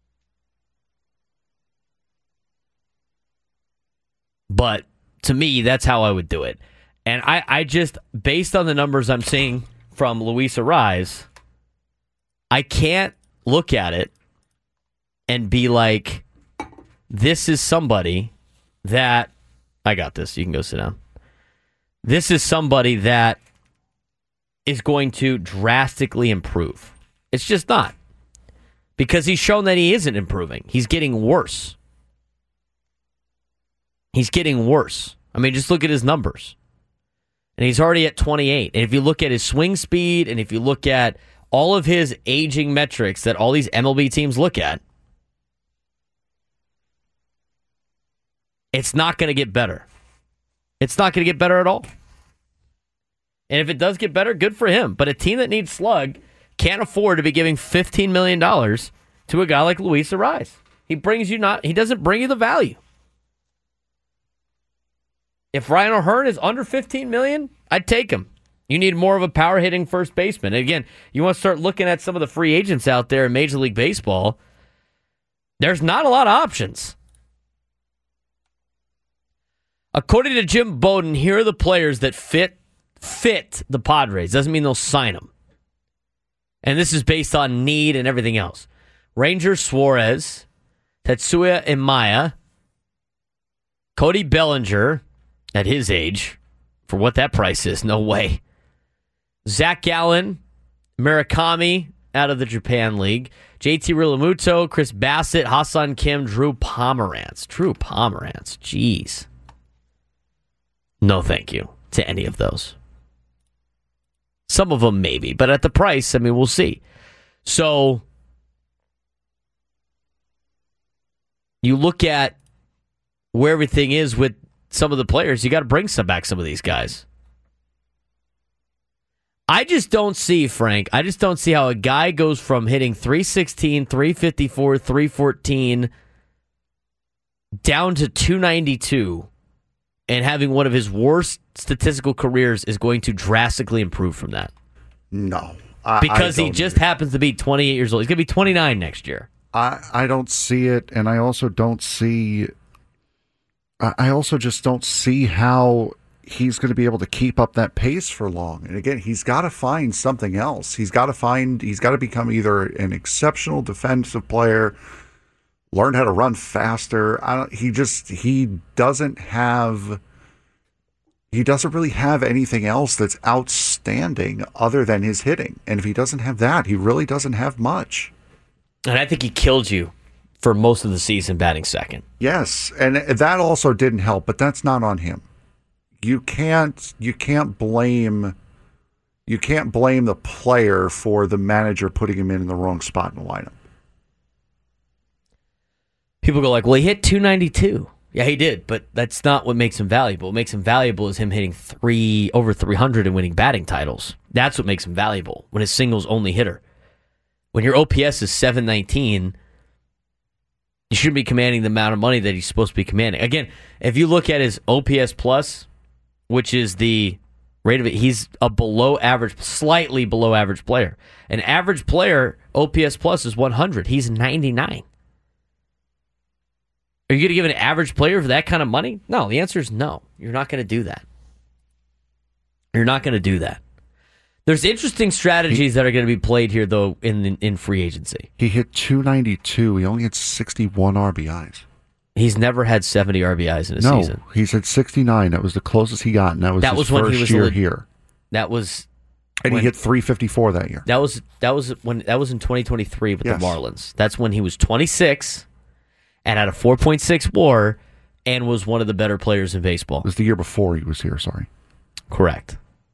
But to me, that's how I would do it. And I, I just, based on the numbers I'm seeing from Luis Arraez, I can't look at it and be like, this is somebody that, I got this, you can go sit down. This is somebody that is going to drastically improve. It's just not. Because he's shown that he isn't improving. He's getting worse. He's getting worse. I mean, just look at his numbers. And he's already at twenty-eight. And if you look at his swing speed, and if you look at all of his aging metrics that all these M L B teams look at, it's not going to get better. It's not going to get better at all. And if it does get better, good for him. But a team that needs slug can't afford to be giving fifteen million dollars to a guy like Luis Arraez. He brings you not. He doesn't bring you the value. If Ryan O'Hearn is under fifteen million dollars, I'd take him. You need more of a power-hitting first baseman. And again, you want to start looking at some of the free agents out there in Major League Baseball. There's not a lot of options. According to Jim Bowden, here are the players that fit fit the Padres. Doesn't mean they'll sign them. And this is based on need and everything else. Ranger Suarez, Tetsuya Imaya, Cody Bellinger, at his age, for what that price is, no way. Zach Gallen, Murakami out of the Japan League, J T Realmuto, Chris Bassett, Hassan Kim, Drew Pomerantz. Drew Pomerantz, jeez. No thank you to any of those. Some of them maybe, but at the price, I mean, we'll see. So, you look at where everything is with some of the players, you got to bring some back some of these guys. I just don't see, Frank, I just don't see how a guy goes from hitting three sixteen, three fifty-four, three fourteen down to two ninety-two and having one of his worst statistical careers is going to drastically improve from that. No. I, because I he just agree. happens to be twenty-eight years old. He's going to be twenty-nine next year. I, I don't see it, and I also don't see... I also just don't see how he's going to be able to keep up that pace for long. And again, he's got to find something else. He's got to find, he's got to become either an exceptional defensive player, learn how to run faster. I don't, he just, he doesn't have, he doesn't really have anything else that's outstanding other than his hitting. And if he doesn't have that, he really doesn't have much. And I think he killed you for most of the season batting second. Yes, and that also didn't help, but that's not on him. You can't you can't blame you can't blame the player for the manager putting him in, in the wrong spot in the lineup. People go like, well, he hit two ninety-two. Yeah, he did, but that's not what makes him valuable. What makes him valuable is him hitting three over three hundred and winning batting titles. That's what makes him valuable when his singles only hitter. When your O P S is seven nineteen, you shouldn't be commanding the amount of money that he's supposed to be commanding. Again, if you look at his O P S plus, which is the rate of it, he's a below average, slightly below average player. An average player, O P S plus is one hundred. He's ninety-nine. Are you going to give an average player for that kind of money? No, the answer is no. You're not going to do that. You're not going to do that. There's interesting strategies that are going to be played here, though, in in free agency. He hit two ninety-two. He only had sixty-one R B Is. He's never had seventy R B Is in a no, season. No, he's at sixty-nine. That was the closest he got, and that was that his was first when he was year lit- here. That was, and when, he hit three fifty-four that year. That was that was when that was in twenty twenty-three with yes. the Marlins. That's when he was twenty-six and had a four point six WAR and was one of the better players in baseball. It was the year before he was here. Sorry, correct.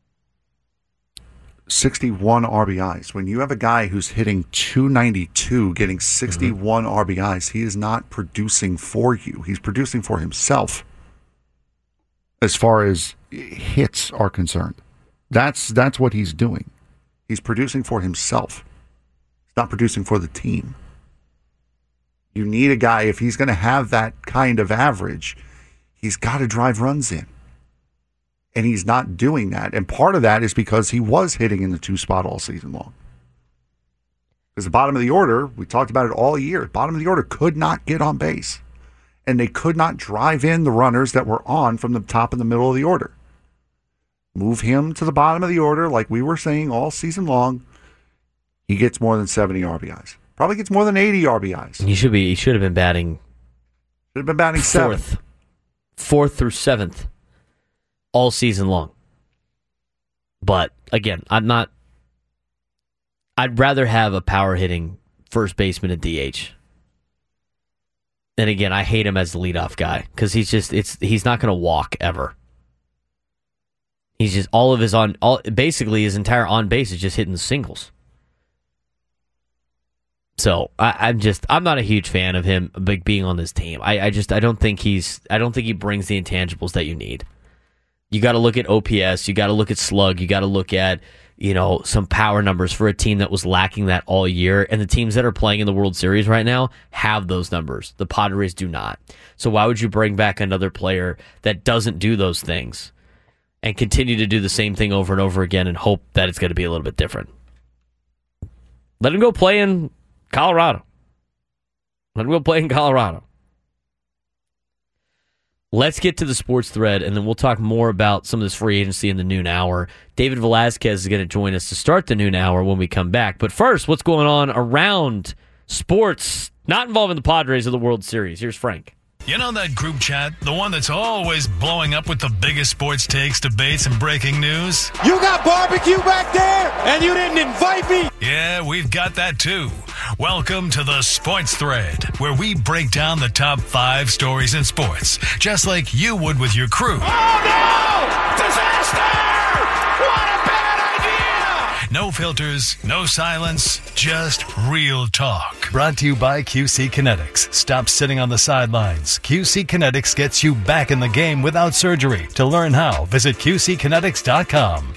sixty-one R B Is. When you have a guy who's hitting two ninety-two, getting sixty-one mm-hmm. R B Is, he is not producing for you. He's producing for himself as far as hits are concerned. That's that's what he's doing. He's producing for himself. He's not producing for the team. You need a guy, if he's going to have that kind of average, he's got to drive runs in. And he's not doing that. And part of that is because he was hitting in the two spot all season long. Because the bottom of the order, we talked about it all year, the bottom of the order could not get on base. And they could not drive in the runners that were on from the top and the middle of the order. Move him to the bottom of the order, like we were saying all season long, he gets more than seventy R B Is. Probably gets more than eighty R B Is. He should be. He should have been batting. Should have been batting fourth, seventh. Fourth through seventh. All season long. But, again, I'm not... I'd rather have a power-hitting first baseman at D H. And, again, I hate him as the leadoff guy, because he's just... it's he's not going to walk, ever. He's just... All of his on... all basically, his entire on-base is just hitting the singles. So, I, I'm just... I'm not a huge fan of him being on this team. I, I just... I don't think he's... I don't think he brings the intangibles that you need. You got to look at O P S. You got to look at slug. You got to look at, you know, some power numbers for a team that was lacking that all year. And the teams that are playing in the World Series right now have those numbers. The Padres do not. So why would you bring back another player that doesn't do those things and continue to do the same thing over and over again and hope that it's going to be a little bit different? Let him go play in Colorado. Let him go play in Colorado. Let's get to the sports thread, and then we'll talk more about some of this free agency in the noon hour. David Velazquez is going to join us to start the noon hour when we come back. But first, what's going on around sports not involving the Padres of the World Series? Here's Frank. You know that group chat? The one that's always blowing up with the biggest sports takes, debates, and breaking news? You got barbecue back there, and you didn't invite me? Yeah, we've got that too. Welcome to the Sports Thread, where we break down the top five stories in sports, just like you would with your crew. Oh no! Disaster! What a bad idea! No filters, no silence, just real talk. Brought to you by Q C Kinetics. Stop sitting on the sidelines. Q C Kinetics gets you back in the game without surgery. To learn how, visit Q C kinetics dot com.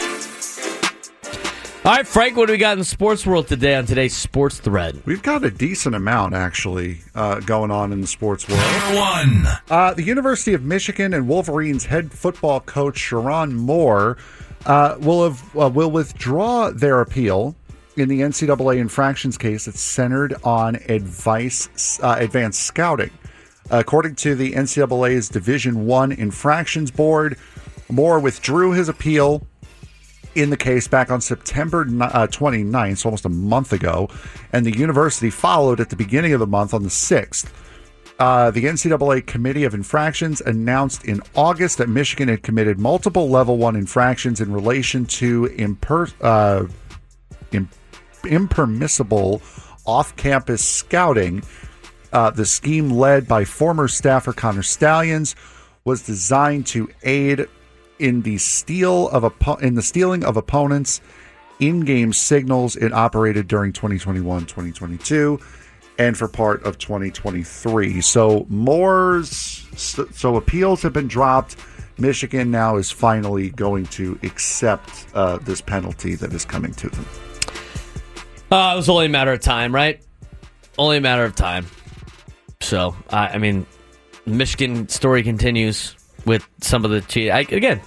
All right, Frank, what do we got in the sports world today on today's Sports Thread? We've got a decent amount, actually, uh, going on in the sports world. Number one. Uh, the University of Michigan and Wolverines head football coach Sharon Moore uh, will have uh, will withdraw their appeal in the N C double A infractions case that's centered on advice, uh, advanced scouting. According to the N C double A's Division One Infractions Board, Moore withdrew his appeal in the case back on September twenty-ninth, so almost a month ago, and the university followed at the beginning of the month on the sixth. Uh, the N C double A Committee of Infractions announced in August that Michigan had committed multiple Level one infractions in relation to imper- uh, imp- impermissible off-campus scouting. Uh, the scheme, led by former staffer Connor Stalions, was designed to aid in the steal of op- in the stealing of opponents' in-game signals. It operated during twenty twenty-one twenty twenty-two and for part of twenty twenty-three. So Moore's so appeals have been dropped. Michigan now is finally going to accept uh, this penalty that is coming to them. Uh, it was only a matter of time, right? Only a matter of time. So, uh, I mean, Michigan story continues with some of the cheat. I, again,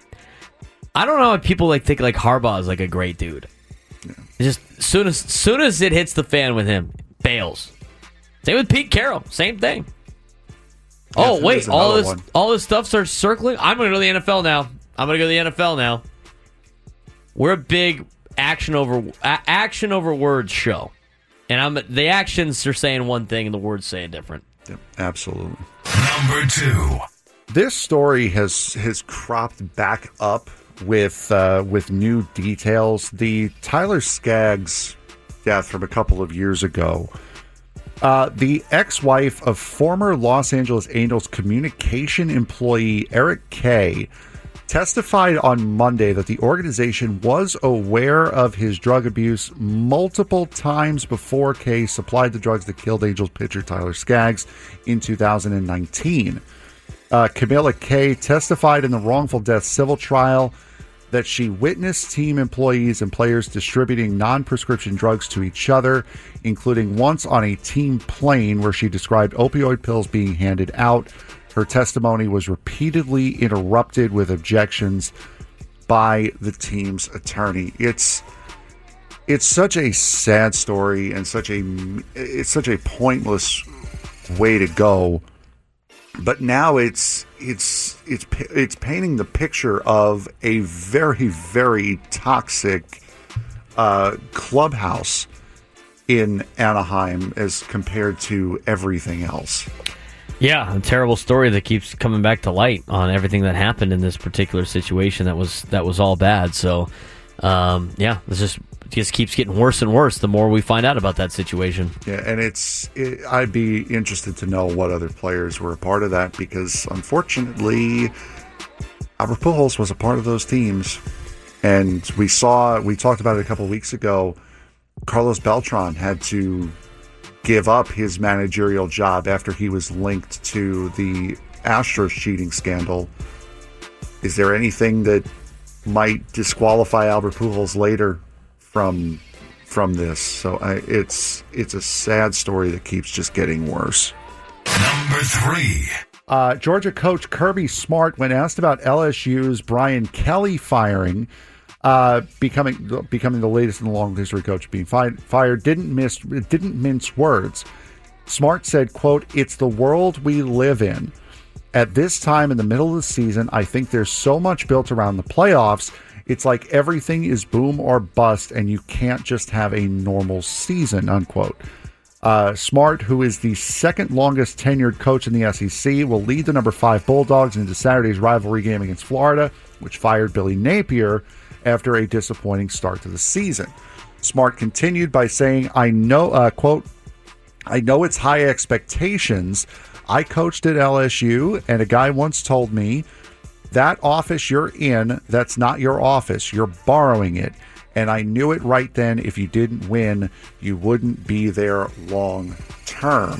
I don't know if people like think like Harbaugh is like a great dude. Yeah. It's just soon as soon as it hits the fan with him, bails. Same with Pete Carroll, same thing. Yeah, oh wait, all this one. all this stuff starts circling. I'm going to go to the N F L now. I'm going to go to the N F L now. We're a big action over a- action over words show. And I'm the actions are saying one thing and the words saying different. Yep, absolutely. Number two. This story has has cropped back up with uh, with new details. The Tyler Skaggs death from a couple of years ago. Uh, the ex-wife of former Los Angeles Angels communication employee Eric Kay testified on Monday that the organization was aware of his drug abuse multiple times before Kay supplied the drugs that killed Angels pitcher Tyler Skaggs in two thousand nineteen. Uh, Camilla Kay testified in the wrongful death civil trial that she witnessed team employees and players distributing non-prescription drugs to each other, including once on a team plane where she described opioid pills being handed out. Her testimony was repeatedly interrupted with objections by the team's attorney. It's it's such a sad story and such a it's such a pointless way to go. But now it's it's it's it's painting the picture of a very very toxic uh, clubhouse in Anaheim as compared to everything else. Yeah, a terrible story that keeps coming back to light on everything that happened in this particular situation. That was that was all bad. So, um, yeah, this just just keeps getting worse and worse the more we find out about that situation. Yeah, and it's it, I'd be interested to know what other players were a part of that, because unfortunately, Albert Pujols was a part of those teams, and we saw we talked about it a couple of weeks ago. Carlos Beltran had to give up his managerial job after he was linked to the Astros cheating scandal. Is there anything that might disqualify Albert Pujols later from from this? So I, it's it's a sad story that keeps just getting worse. Number three. Uh, Georgia coach Kirby Smart, when asked about L S U's Brian Kelly firing, Uh, becoming becoming the latest in the long history coach being fi- fired, didn't miss didn't mince words. Smart said, quote, "It's the world we live in. At this time in the middle of the season, I think there's so much built around the playoffs. It's like everything is boom or bust, and you can't just have a normal season," unquote. Uh, Smart, who is the second longest tenured coach in the S E C, will lead the number five Bulldogs into Saturday's rivalry game against Florida, which fired Billy Napier after a disappointing start to the season. Smart continued by saying, I know, uh, quote, "I know it's high expectations. I coached at L S U, and a guy once told me, that office you're in, that's not your office. You're borrowing it. And I knew it right then. If you didn't win, you wouldn't be there long term."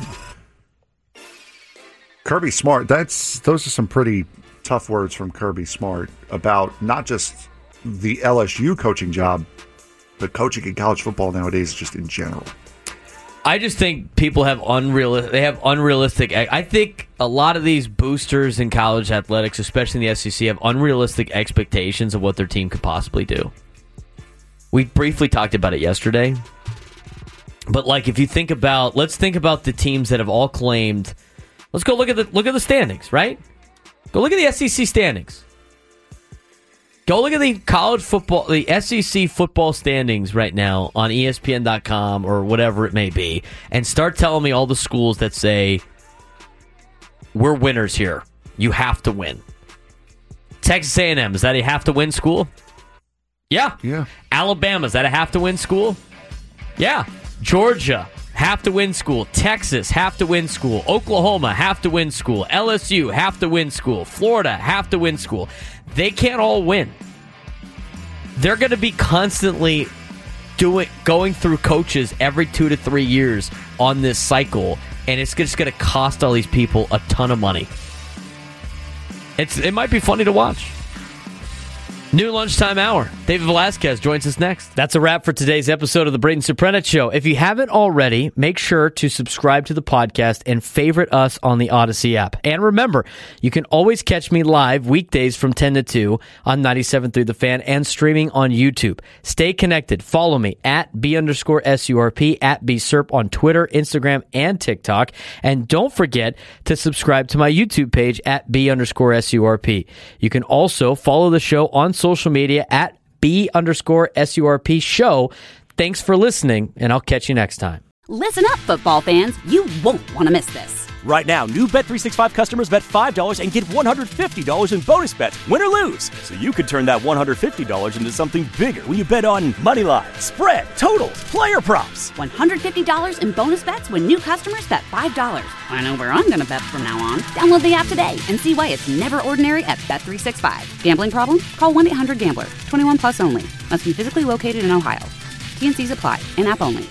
Kirby Smart, that's those are some pretty tough words from Kirby Smart about not just the L S U coaching job, but coaching in college football nowadays just in general. I just think people have unreal. They have unrealistic. I think a lot of these boosters in college athletics, especially in the S E C, have unrealistic expectations of what their team could possibly do. We briefly talked about it yesterday, but like if you think about, let's think about the teams that have all claimed. Let's go look at the look at the standings, right? Go look at the S E C standings. Go look at the college football, the S E C football standings right now on E S P N dot com or whatever it may be, and start telling me all the schools that say, we're winners here. You have to win. Texas A and M, is that a have-to-win school? Yeah. Yeah. Alabama, is that a have-to-win school? Yeah. Georgia, have-to-win school. Texas, have-to-win school. Oklahoma, have-to-win school. L S U, have-to-win school. Florida, have-to-win school. They can't all win. They're going to be constantly doing going through coaches every two to three years on this cycle, and it's just going to cost all these people a ton of money. It's It might be funny to watch. New lunchtime hour. David Velasquez joins us next. That's a wrap for today's episode of the Braden Suprenant Show. If you haven't already, make sure to subscribe to the podcast and favorite us on the Odyssey app. And remember, you can always catch me live weekdays from ten to two on ninety-seven point three The Fan and streaming on YouTube. Stay connected. Follow me at B underscore S U R P, at B S U R P on Twitter, Instagram, and TikTok. And don't forget to subscribe to my YouTube page at B underscore S U R P. You can also follow the show on social media at B underscore S U R P show. Thanks for listening, and I'll catch you next time. Listen up, football fans. You won't want to miss this. Right now, new Bet three sixty-five customers bet five dollars and get one hundred fifty dollars in bonus bets, win or lose. So you could turn that one hundred fifty dollars into something bigger when you bet on money line, spread, totals, player props. one hundred fifty dollars in bonus bets when new customers bet five dollars. I know where I'm going to bet from now on. Download the app today and see why it's never ordinary at Bet three sixty-five. Gambling problem? Call one eight hundred gambler. twenty-one plus only. Must be physically located in Ohio. T N Cs apply. In-app only.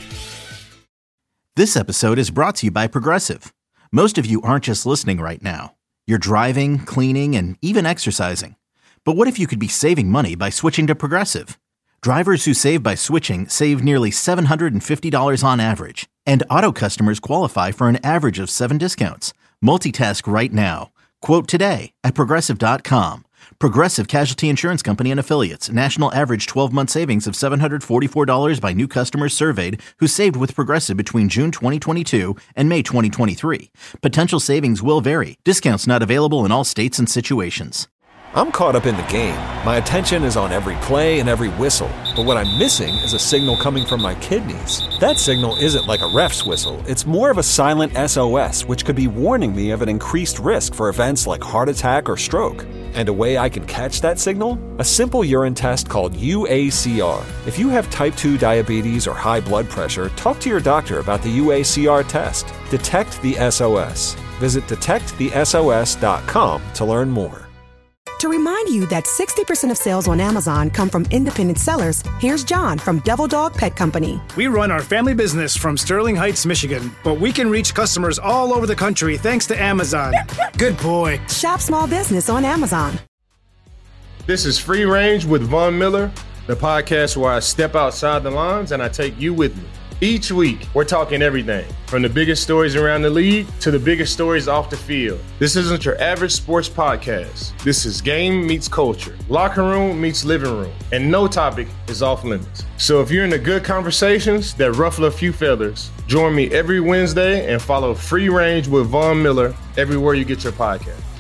This episode is brought to you by Progressive. Most of you aren't just listening right now. You're driving, cleaning, and even exercising. But what if you could be saving money by switching to Progressive? Drivers who save by switching save nearly seven hundred fifty dollars on average. And auto customers qualify for an average of seven discounts. Multitask right now. Quote today at Progressive dot com. Progressive Casualty Insurance Company and Affiliates. National average twelve-month savings of seven hundred forty-four dollars by new customers surveyed who saved with Progressive between June twenty twenty-two and May twenty twenty-three. Potential savings will vary. Discounts not available in all states and situations. I'm caught up in the game. My attention is on every play and every whistle. But what I'm missing is a signal coming from my kidneys. That signal isn't like a ref's whistle. It's more of a silent S O S, which could be warning me of an increased risk for events like heart attack or stroke. And a way I can catch that signal? A simple urine test called U A C R. If you have type two diabetes or high blood pressure, talk to your doctor about the U A C R test. Detect the S O S. Visit detect the S O S dot com to learn more. To remind you that sixty percent of sales on Amazon come from independent sellers, here's John from Devil Dog Pet Company. We run our family business from Sterling Heights, Michigan, but we can reach customers all over the country thanks to Amazon. Good boy. Shop small business on Amazon. This is Free Range with Von Miller, the podcast where I step outside the lines and I take you with me. Each week, we're talking everything from the biggest stories around the league to the biggest stories off the field. This isn't your average sports podcast. This is game meets culture, locker room meets living room, and no topic is off limits. So if you're into good conversations that ruffle a few feathers, join me every Wednesday and follow Free Range with Von Miller everywhere you get your podcast.